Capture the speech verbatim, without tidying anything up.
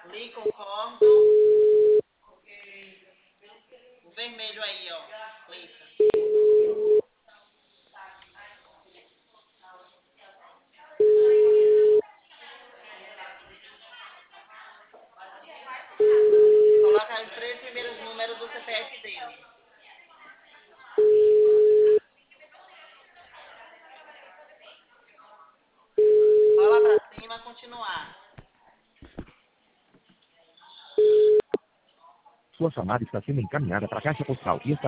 Li, concordo. O vermelho aí, ó. Clica. Coloca aí os três primeiros números do C P F dele. Rola pra cima, continuar. Sua chamada está sendo encaminhada para a caixa postal e está